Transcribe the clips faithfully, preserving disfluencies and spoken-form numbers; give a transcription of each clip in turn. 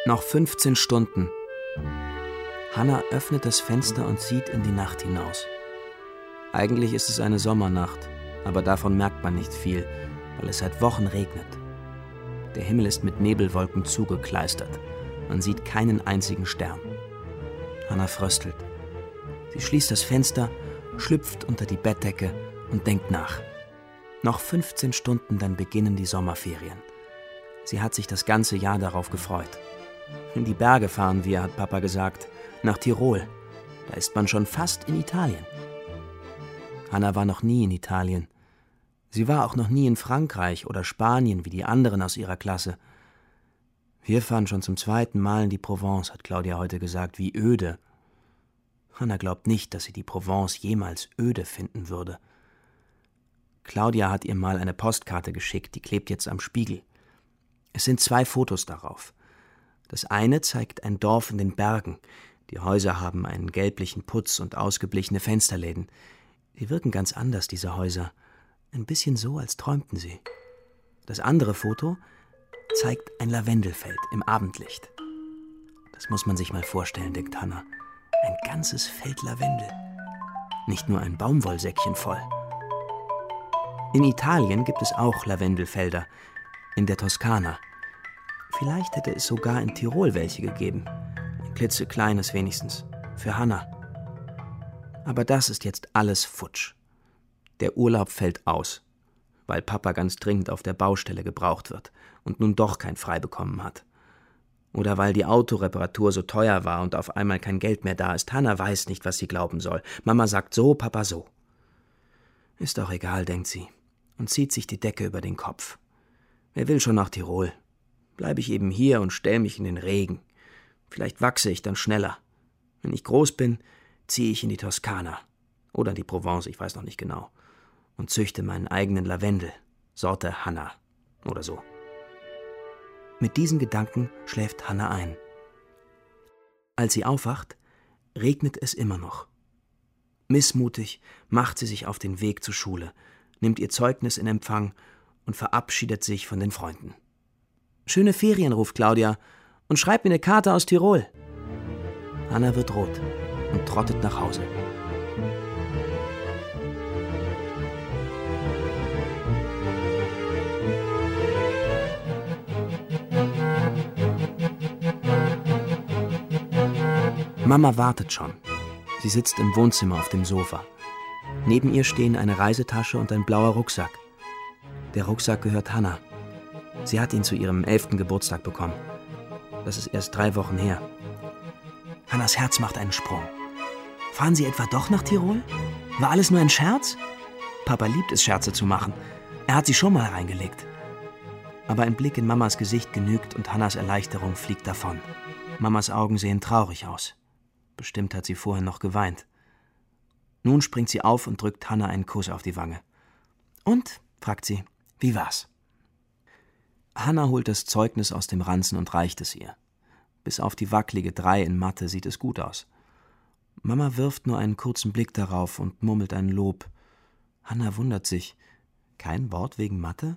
Noch fünfzehn Stunden. Hannah öffnet das Fenster und sieht in die Nacht hinaus. Eigentlich ist es eine Sommernacht, aber davon merkt man nicht viel, weil es seit Wochen regnet. Der Himmel ist mit Nebelwolken zugekleistert. Man sieht keinen einzigen Stern. Hannah fröstelt. Sie schließt das Fenster, schlüpft unter die Bettdecke und denkt nach. Noch fünfzehn Stunden, dann beginnen die Sommerferien. Sie hat sich das ganze Jahr darauf gefreut. In die Berge fahren wir, hat Papa gesagt, nach Tirol. Da ist man schon fast in Italien. Hannah war noch nie in Italien. Sie war auch noch nie in Frankreich oder Spanien wie die anderen aus ihrer Klasse. Wir fahren schon zum zweiten Mal in die Provence, hat Claudia heute gesagt, wie öde. Hannah glaubt nicht, dass sie die Provence jemals öde finden würde. Claudia hat ihr mal eine Postkarte geschickt, die klebt jetzt am Spiegel. Es sind zwei Fotos darauf. Das eine zeigt ein Dorf in den Bergen. Die Häuser haben einen gelblichen Putz und ausgeblichene Fensterläden. Sie wirken ganz anders, diese Häuser. Ein bisschen so, als träumten sie. Das andere Foto zeigt ein Lavendelfeld im Abendlicht. Das muss man sich mal vorstellen, denkt Hannah. Ein ganzes Feld Lavendel. Nicht nur ein Baumwollsäckchen voll. In Italien gibt es auch Lavendelfelder. In der Toskana. Vielleicht hätte es sogar in Tirol welche gegeben. Ein klitzekleines wenigstens. Für Hannah. Aber das ist jetzt alles futsch. Der Urlaub fällt aus, weil Papa ganz dringend auf der Baustelle gebraucht wird und nun doch kein Frei bekommen hat. Oder weil die Autoreparatur so teuer war und auf einmal kein Geld mehr da ist. Hannah weiß nicht, was sie glauben soll. Mama sagt so, Papa so. Ist doch egal, denkt sie und zieht sich die Decke über den Kopf. Wer will schon nach Tirol? Bleibe ich eben hier und stell mich in den Regen. Vielleicht wachse ich dann schneller. Wenn ich groß bin, ziehe ich in die Toskana oder in die Provence, ich weiß noch nicht genau, und züchte meinen eigenen Lavendel, Sorte Hannah oder so. Mit diesen Gedanken schläft Hannah ein. Als sie aufwacht, regnet es immer noch. Missmutig macht sie sich auf den Weg zur Schule, nimmt ihr Zeugnis in Empfang und verabschiedet sich von den Freunden. »Schöne Ferien«, ruft Claudia, »und schreib mir eine Karte aus Tirol.« Hannah wird rot und trottet nach Hause. Mama wartet schon. Sie sitzt im Wohnzimmer auf dem Sofa. Neben ihr stehen eine Reisetasche und ein blauer Rucksack. Der Rucksack gehört Hannah. Sie hat ihn zu ihrem elften Geburtstag bekommen. Das ist erst drei Wochen her. Hannahs Herz macht einen Sprung. Fahren Sie etwa doch nach Tirol? War alles nur ein Scherz? Papa liebt es, Scherze zu machen. Er hat sie schon mal reingelegt. Aber ein Blick in Mamas Gesicht genügt und Hannahs Erleichterung fliegt davon. Mamas Augen sehen traurig aus. Bestimmt hat sie vorher noch geweint. Nun springt sie auf und drückt Hannah einen Kuss auf die Wange. »Und?«, fragt sie, »wie war's?« Hannah holt das Zeugnis aus dem Ranzen und reicht es ihr. Bis auf die wackelige Drei in Mathe sieht es gut aus. Mama wirft nur einen kurzen Blick darauf und murmelt ein Lob. Hannah wundert sich. Kein Wort wegen Mathe?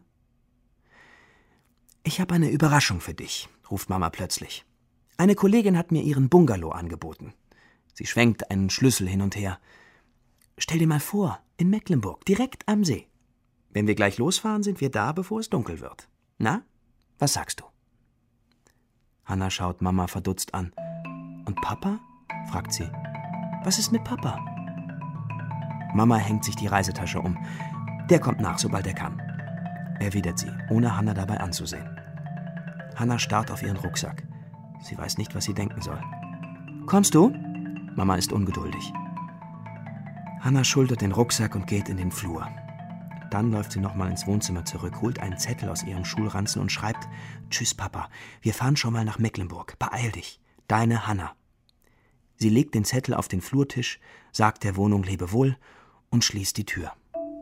»Ich habe eine Überraschung für dich«, ruft Mama plötzlich. »Eine Kollegin hat mir ihren Bungalow angeboten.« Sie schwenkt einen Schlüssel hin und her. »Stell dir mal vor, in Mecklenburg, direkt am See. Wenn wir gleich losfahren, sind wir da, bevor es dunkel wird. Na, was sagst du?« Hannah schaut Mama verdutzt an. »Und Papa?«, fragt sie. »Was ist mit Papa?« Mama hängt sich die Reisetasche um. »Der kommt nach, sobald er kann«, erwidert sie, ohne Hannah dabei anzusehen. Hannah starrt auf ihren Rucksack. Sie weiß nicht, was sie denken soll. »Kommst du?« Mama ist ungeduldig. Hannah schultert den Rucksack und geht in den Flur. Dann läuft sie nochmal ins Wohnzimmer zurück, holt einen Zettel aus ihrem Schulranzen und schreibt: »Tschüss, Papa, wir fahren schon mal nach Mecklenburg. Beeil dich. Deine Hannah.« Sie legt den Zettel auf den Flurtisch, sagt der Wohnung Lebewohl und schließt die Tür.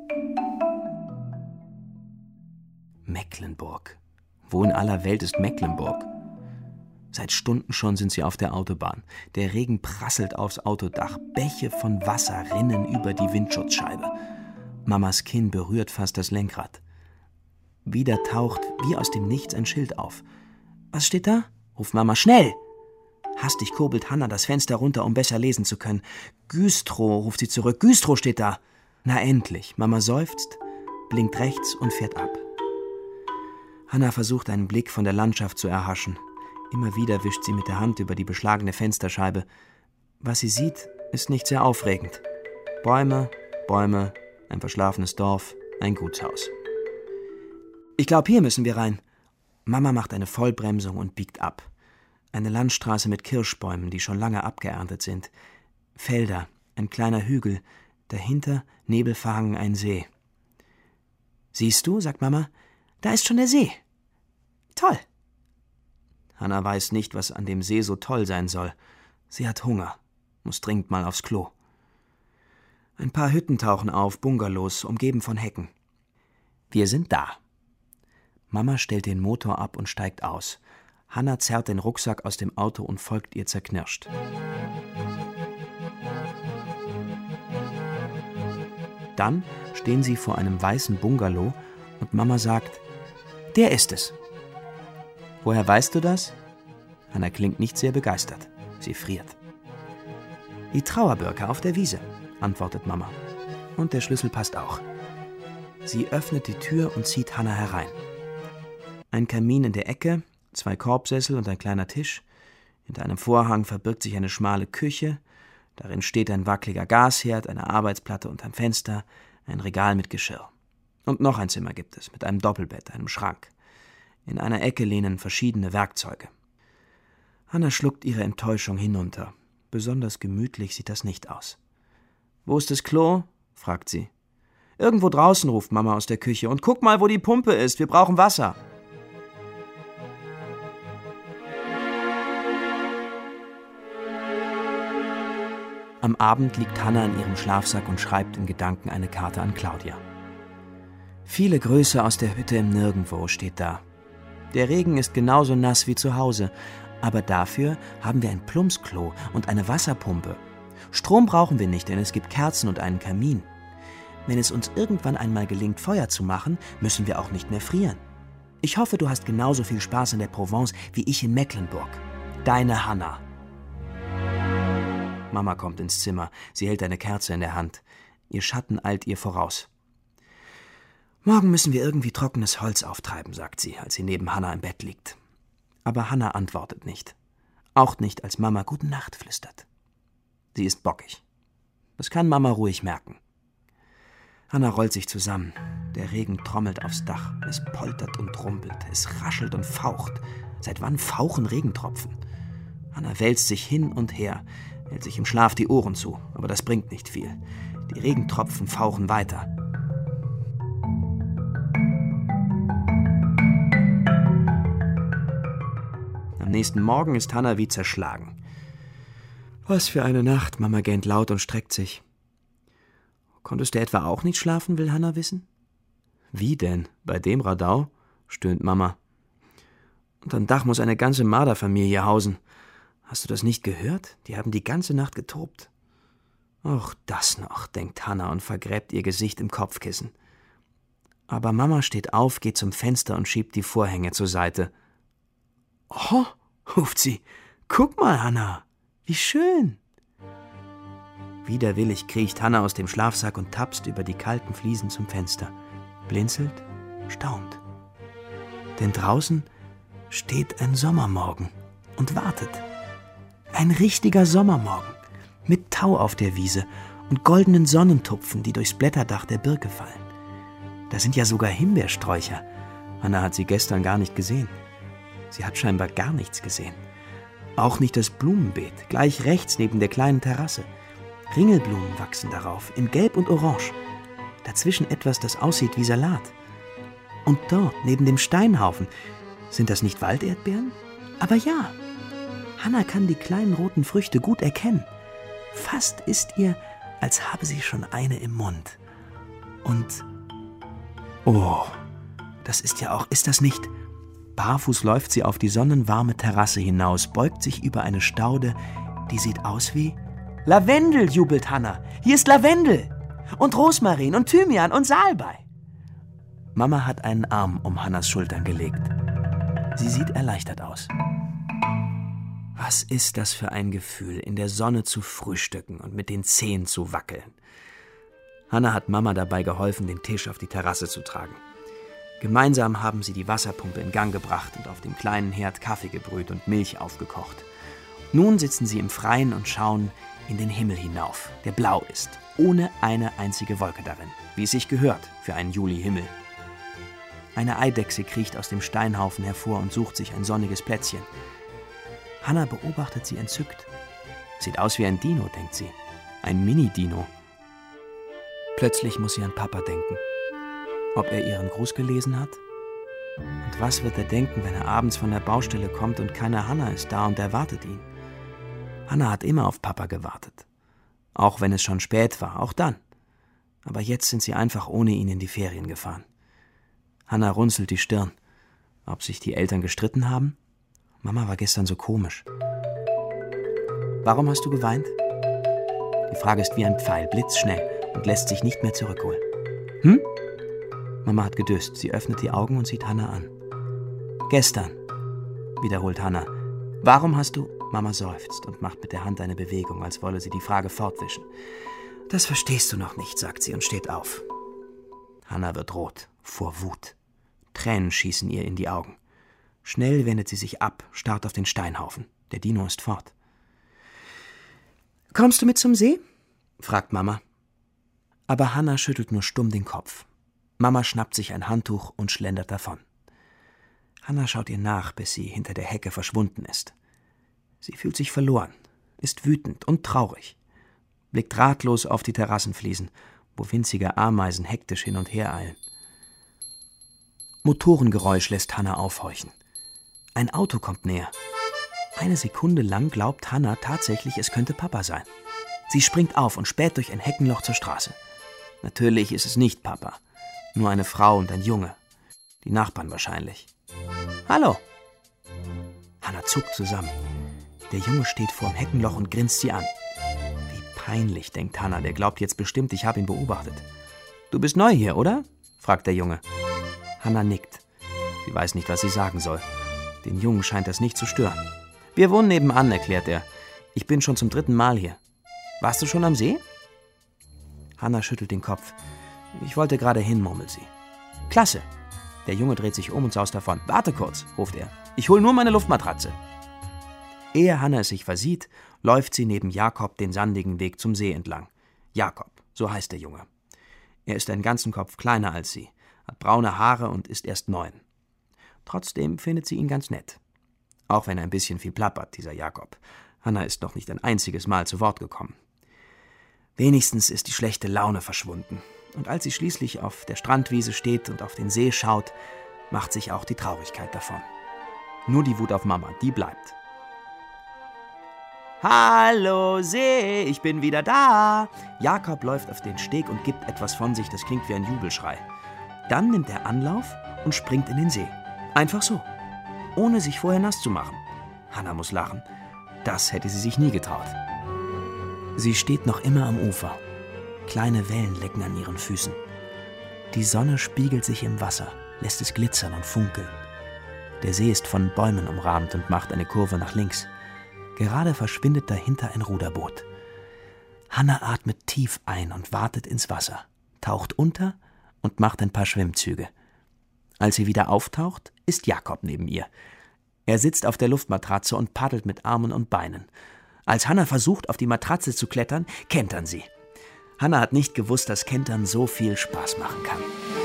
Mecklenburg. Wo in aller Welt ist Mecklenburg? Seit Stunden schon sind sie auf der Autobahn. Der Regen prasselt aufs Autodach. Bäche von Wasser rinnen über die Windschutzscheibe. Mamas Kinn berührt fast das Lenkrad. Wieder taucht wie aus dem Nichts ein Schild auf. »Was steht da?« ruft Mama, schnell! Hastig kurbelt Hannah das Fenster runter, um besser lesen zu können. Güstrow, ruft sie zurück. Güstrow steht da. Na endlich. Mama seufzt, blinkt rechts und fährt ab. Hannah versucht, einen Blick von der Landschaft zu erhaschen. Immer wieder wischt sie mit der Hand über die beschlagene Fensterscheibe. Was sie sieht, ist nicht sehr aufregend. Bäume, Bäume, ein verschlafenes Dorf, ein Gutshaus. Ich glaube, hier müssen wir rein. Mama macht eine Vollbremsung und biegt ab. Eine Landstraße mit Kirschbäumen, die schon lange abgeerntet sind. Felder, ein kleiner Hügel, dahinter, nebelverhangen, ein See. »Siehst du«, sagt Mama, »da ist schon der See. Toll.« Hannah weiß nicht, was an dem See so toll sein soll. Sie hat Hunger, muss dringend mal aufs Klo. Ein paar Hütten tauchen auf, Bungalows, umgeben von Hecken. Wir sind da. Mama stellt den Motor ab und steigt aus. Hannah zerrt den Rucksack aus dem Auto und folgt ihr zerknirscht. Dann stehen sie vor einem weißen Bungalow und Mama sagt, der ist es. Woher weißt du das? Hannah klingt nicht sehr begeistert. Sie friert. Die Trauerbirke auf der Wiese, antwortet Mama. Und der Schlüssel passt auch. Sie öffnet die Tür und zieht Hannah herein. Ein Kamin in der Ecke, zwei Korbsessel und ein kleiner Tisch. Hinter einem Vorhang verbirgt sich eine schmale Küche. Darin steht ein wackeliger Gasherd, eine Arbeitsplatte unterm Fenster, ein Regal mit Geschirr. Und noch ein Zimmer gibt es, mit einem Doppelbett, einem Schrank. In einer Ecke lehnen verschiedene Werkzeuge. Hannah schluckt ihre Enttäuschung hinunter. Besonders gemütlich sieht das nicht aus. »Wo ist das Klo?« fragt sie. »Irgendwo draußen«, ruft Mama aus der Küche. »Und guck mal, wo die Pumpe ist. Wir brauchen Wasser.« Am Abend liegt Hannah in ihrem Schlafsack und schreibt in Gedanken eine Karte an Claudia. Viele Grüße aus der Hütte im Nirgendwo steht da. Der Regen ist genauso nass wie zu Hause, aber dafür haben wir ein Plumpsklo und eine Wasserpumpe. Strom brauchen wir nicht, denn es gibt Kerzen und einen Kamin. Wenn es uns irgendwann einmal gelingt, Feuer zu machen, müssen wir auch nicht mehr frieren. Ich hoffe, du hast genauso viel Spaß in der Provence wie ich in Mecklenburg. Deine Hannah. Mama kommt ins Zimmer. Sie hält eine Kerze in der Hand. Ihr Schatten eilt ihr voraus. »Morgen müssen wir irgendwie trockenes Holz auftreiben«, sagt sie, als sie neben Hannah im Bett liegt. Aber Hannah antwortet nicht. Auch nicht, als Mama »Gute Nacht« flüstert. Sie ist bockig. Das kann Mama ruhig merken. Hannah rollt sich zusammen. Der Regen trommelt aufs Dach. Es poltert und rumpelt. Es raschelt und faucht. Seit wann fauchen Regentropfen? Hannah wälzt sich hin und her, hält sich im Schlaf die Ohren zu, aber das bringt nicht viel. Die Regentropfen fauchen weiter. Am nächsten Morgen ist Hannah wie zerschlagen. Was für eine Nacht, Mama gähnt laut und streckt sich. Konntest du etwa auch nicht schlafen, will Hannah wissen? Wie denn? Bei dem Radau? Stöhnt Mama. Unterm Dach muss eine ganze Marderfamilie hausen. Hast du das nicht gehört? Die haben die ganze Nacht getobt. Och, das noch, denkt Hannah und vergräbt ihr Gesicht im Kopfkissen. Aber Mama steht auf, geht zum Fenster und schiebt die Vorhänge zur Seite. Oh, ruft sie, guck mal, Hannah, wie schön. Widerwillig kriecht Hannah aus dem Schlafsack und tapst über die kalten Fliesen zum Fenster. Blinzelt, staunt. Denn draußen steht ein Sommermorgen und wartet. Ein richtiger Sommermorgen, mit Tau auf der Wiese und goldenen Sonnentupfen, die durchs Blätterdach der Birke fallen. Da sind ja sogar Himbeersträucher. Hannah hat sie gestern gar nicht gesehen. Sie hat scheinbar gar nichts gesehen. Auch nicht das Blumenbeet, gleich rechts neben der kleinen Terrasse. Ringelblumen wachsen darauf, in Gelb und Orange. Dazwischen etwas, das aussieht wie Salat. Und dort, neben dem Steinhaufen, sind das nicht Walderdbeeren? Aber ja, Hannah kann die kleinen roten Früchte gut erkennen. Fast ist ihr, als habe sie schon eine im Mund. Und, oh, das ist ja auch, ist das nicht? Barfuß läuft sie auf die sonnenwarme Terrasse hinaus, beugt sich über eine Staude, die sieht aus wie Lavendel, jubelt Hannah. Hier ist Lavendel und Rosmarin und Thymian und Salbei. Mama hat einen Arm um Hannahs Schultern gelegt. Sie sieht erleichtert aus. Was ist das für ein Gefühl, in der Sonne zu frühstücken und mit den Zehen zu wackeln? Hannah hat Mama dabei geholfen, den Tisch auf die Terrasse zu tragen. Gemeinsam haben sie die Wasserpumpe in Gang gebracht und auf dem kleinen Herd Kaffee gebrüht und Milch aufgekocht. Nun sitzen sie im Freien und schauen in den Himmel hinauf, der blau ist, ohne eine einzige Wolke darin, wie es sich gehört für einen Julihimmel. Eine Eidechse kriecht aus dem Steinhaufen hervor und sucht sich ein sonniges Plätzchen. Hannah beobachtet sie entzückt. Sieht aus wie ein Dino, denkt sie. Ein Mini-Dino. Plötzlich muss sie an Papa denken. Ob er ihren Gruß gelesen hat? Und was wird er denken, wenn er abends von der Baustelle kommt und keine Hannah ist da und erwartet ihn? Hannah hat immer auf Papa gewartet. Auch wenn es schon spät war, auch dann. Aber jetzt sind sie einfach ohne ihn in die Ferien gefahren. Hannah runzelt die Stirn. Ob sich die Eltern gestritten haben? Mama war gestern so komisch. Warum hast du geweint? Die Frage ist wie ein Pfeil, blitzschnell und lässt sich nicht mehr zurückholen. Hm? Mama hat gedöst. Sie öffnet die Augen und sieht Hannah an. Gestern, wiederholt Hannah. Warum hast du... Mama seufzt und macht mit der Hand eine Bewegung, als wolle sie die Frage fortwischen. Das verstehst du noch nicht, sagt sie und steht auf. Hannah wird rot, vor Wut. Tränen schießen ihr in die Augen. Schnell wendet sie sich ab, starrt auf den Steinhaufen. Der Dino ist fort. »Kommst du mit zum See?« fragt Mama. Aber Hannah schüttelt nur stumm den Kopf. Mama schnappt sich ein Handtuch und schlendert davon. Hannah schaut ihr nach, bis sie hinter der Hecke verschwunden ist. Sie fühlt sich verloren, ist wütend und traurig, blickt ratlos auf die Terrassenfliesen, wo winzige Ameisen hektisch hin und her eilen. Motorengeräusch lässt Hannah aufhorchen. Ein Auto kommt näher. Eine Sekunde lang glaubt Hannah tatsächlich, es könnte Papa sein. Sie springt auf und späht durch ein Heckenloch zur Straße. Natürlich ist es nicht Papa, nur eine Frau und ein Junge. Die Nachbarn wahrscheinlich. »Hallo!« Hannah zuckt zusammen. Der Junge steht vorm Heckenloch und grinst sie an. Wie peinlich, denkt Hannah, der glaubt jetzt bestimmt, ich habe ihn beobachtet. »Du bist neu hier, oder?« fragt der Junge. Hannah nickt. Sie weiß nicht, was sie sagen soll. Den Jungen scheint das nicht zu stören. »Wir wohnen nebenan«, erklärt er. »Ich bin schon zum dritten Mal hier. Warst du schon am See?« Hannah schüttelt den Kopf. »Ich wollte gerade hin«, murmelt sie. »Klasse!« Der Junge dreht sich um und saust davon. »Warte kurz«, ruft er. »Ich hol nur meine Luftmatratze.« Ehe Hannah es sich versieht, läuft sie neben Jakob den sandigen Weg zum See entlang. Jakob, so heißt der Junge. Er ist einen ganzen Kopf kleiner als sie, hat braune Haare und ist erst neun. Trotzdem findet sie ihn ganz nett. Auch wenn er ein bisschen viel plappert, dieser Jakob. Hannah ist noch nicht ein einziges Mal zu Wort gekommen. Wenigstens ist die schlechte Laune verschwunden. Und als sie schließlich auf der Strandwiese steht und auf den See schaut, macht sich auch die Traurigkeit davon. Nur die Wut auf Mama, die bleibt. »Hallo See, ich bin wieder da!« Jakob läuft auf den Steg und gibt etwas von sich, das klingt wie ein Jubelschrei. Dann nimmt er Anlauf und springt in den See. Einfach so, ohne sich vorher nass zu machen. Hannah muss lachen. Das hätte sie sich nie getraut. Sie steht noch immer am Ufer. Kleine Wellen lecken an ihren Füßen. Die Sonne spiegelt sich im Wasser, lässt es glitzern und funkeln. Der See ist von Bäumen umrahmt und macht eine Kurve nach links. Gerade verschwindet dahinter ein Ruderboot. Hannah atmet tief ein und wartet ins Wasser, taucht unter und macht ein paar Schwimmzüge. Als sie wieder auftaucht, ist Jakob neben ihr. Er sitzt auf der Luftmatratze und paddelt mit Armen und Beinen. Als Hannah versucht, auf die Matratze zu klettern, kentern sie. Hannah hat nicht gewusst, dass Kentern so viel Spaß machen kann.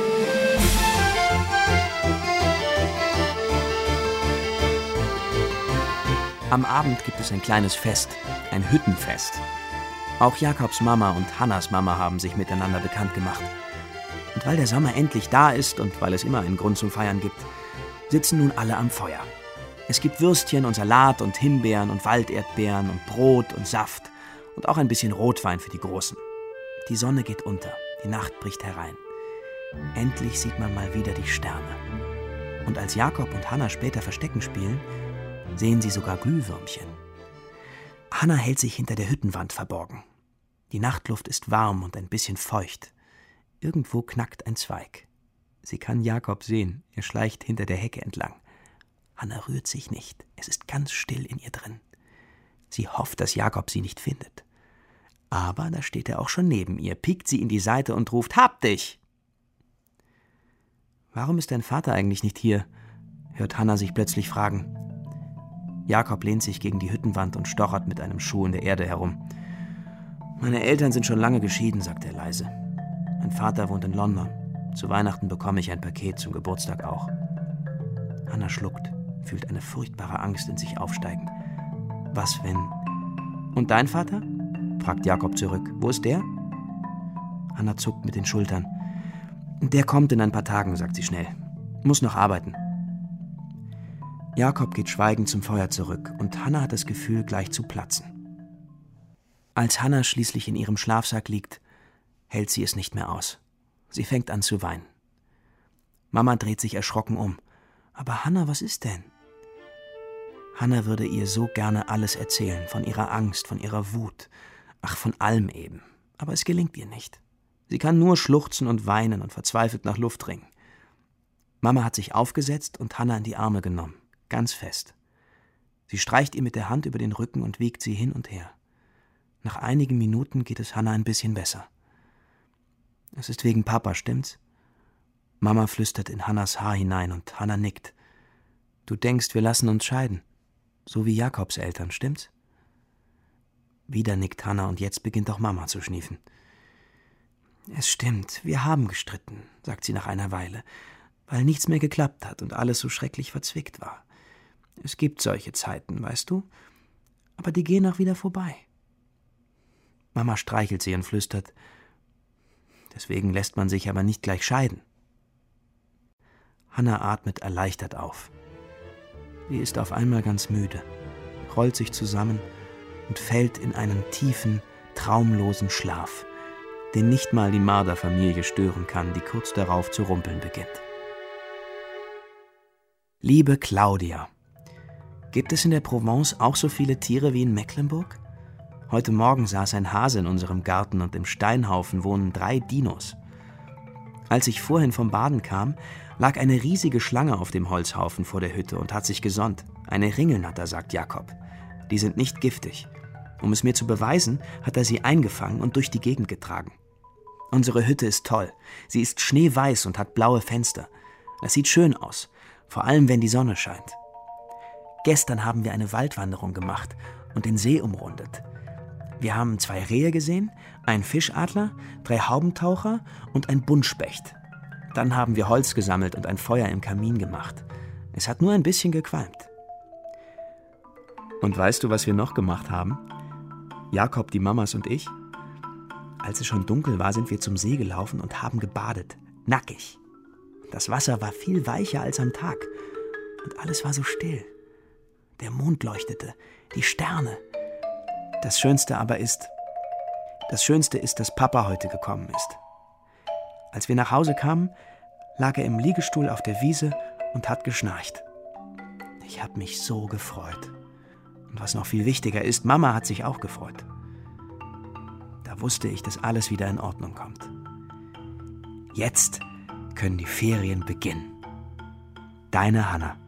Am Abend gibt es ein kleines Fest, ein Hüttenfest. Auch Jakobs Mama und Hannahs Mama haben sich miteinander bekannt gemacht. Und weil der Sommer endlich da ist und weil es immer einen Grund zum Feiern gibt, sitzen nun alle am Feuer. Es gibt Würstchen und Salat und Himbeeren und Walderdbeeren und Brot und Saft und auch ein bisschen Rotwein für die Großen. Die Sonne geht unter, die Nacht bricht herein. Endlich sieht man mal wieder die Sterne. Und als Jakob und Hannah später Verstecken spielen, sehen sie sogar Glühwürmchen. Hannah hält sich hinter der Hüttenwand verborgen. Die Nachtluft ist warm und ein bisschen feucht. Irgendwo knackt ein Zweig. Sie kann Jakob sehen, er schleicht hinter der Hecke entlang. Hanna rührt sich nicht. Es ist ganz still in ihr drin. Sie hofft, dass Jakob sie nicht findet. Aber da steht er auch schon neben ihr, piekt sie in die Seite und ruft: Hab dich! Warum ist dein Vater eigentlich nicht hier? Hört Hanna sich plötzlich fragen. Jakob lehnt sich gegen die Hüttenwand und stochert mit einem Schuh in der Erde herum. Meine Eltern sind schon lange geschieden, sagt er leise. Mein Vater wohnt in London. Zu Weihnachten bekomme ich ein Paket, zum Geburtstag auch. Hanna schluckt, fühlt eine furchtbare Angst in sich aufsteigen. Was, wenn... Und dein Vater? Fragt Jakob zurück. Wo ist der? Hanna zuckt mit den Schultern. Der kommt in ein paar Tagen, sagt sie schnell. Muss noch arbeiten. Jakob geht schweigend zum Feuer zurück und Hanna hat das Gefühl, gleich zu platzen. Als Hanna schließlich in ihrem Schlafsack liegt, hält sie es nicht mehr aus. Sie fängt an zu weinen. Mama dreht sich erschrocken um. Aber Hanna, was ist denn? Hanna würde ihr so gerne alles erzählen, von ihrer Angst, von ihrer Wut, ach, von allem eben. Aber es gelingt ihr nicht. Sie kann nur schluchzen und weinen und verzweifelt nach Luft ringen. Mama hat sich aufgesetzt und Hanna in die Arme genommen, ganz fest. Sie streicht ihr mit der Hand über den Rücken und wiegt sie hin und her. Nach einigen Minuten geht es Hanna ein bisschen besser. Es ist wegen Papa, stimmt's? Mama flüstert in Hannas Haar hinein und Hanna nickt. Du denkst, wir lassen uns scheiden. So wie Jakobs Eltern, stimmt's? Wieder nickt Hanna und jetzt beginnt auch Mama zu schniefen. Es stimmt, wir haben gestritten, sagt sie nach einer Weile, weil nichts mehr geklappt hat und alles so schrecklich verzwickt war. Es gibt solche Zeiten, weißt du, aber die gehen auch wieder vorbei. Mama streichelt sie und flüstert, deswegen lässt man sich aber nicht gleich scheiden. Hanna atmet erleichtert auf. Sie ist auf einmal ganz müde, rollt sich zusammen und fällt in einen tiefen, traumlosen Schlaf, den nicht mal die Marder-Familie stören kann, die kurz darauf zu rumpeln beginnt. Liebe Claudia, gibt es in der Provence auch so viele Tiere wie in Mecklenburg? Heute Morgen saß ein Hase in unserem Garten und im Steinhaufen wohnen drei Dinos. Als ich vorhin vom Baden kam, lag eine riesige Schlange auf dem Holzhaufen vor der Hütte und hat sich gesonnt. Eine Ringelnatter, sagt Jakob. Die sind nicht giftig. Um es mir zu beweisen, hat er sie eingefangen und durch die Gegend getragen. Unsere Hütte ist toll. Sie ist schneeweiß und hat blaue Fenster. Das sieht schön aus, vor allem wenn die Sonne scheint. Gestern haben wir eine Waldwanderung gemacht und den See umrundet. Wir haben zwei Rehe gesehen, einen Fischadler, drei Haubentaucher und ein Buntspecht. Dann haben wir Holz gesammelt und ein Feuer im Kamin gemacht. Es hat nur ein bisschen gequalmt. Und weißt du, was wir noch gemacht haben? Jakob, die Mamas und ich? Als es schon dunkel war, sind wir zum See gelaufen und haben gebadet. Nackig. Das Wasser war viel weicher als am Tag. Und alles war so still. Der Mond leuchtete, die Sterne. Das Schönste aber ist, das Schönste ist, dass Papa heute gekommen ist. Als wir nach Hause kamen, lag er im Liegestuhl auf der Wiese und hat geschnarcht. Ich habe mich so gefreut. Und was noch viel wichtiger ist, Mama hat sich auch gefreut. Da wusste ich, dass alles wieder in Ordnung kommt. Jetzt können die Ferien beginnen. Deine Hanna.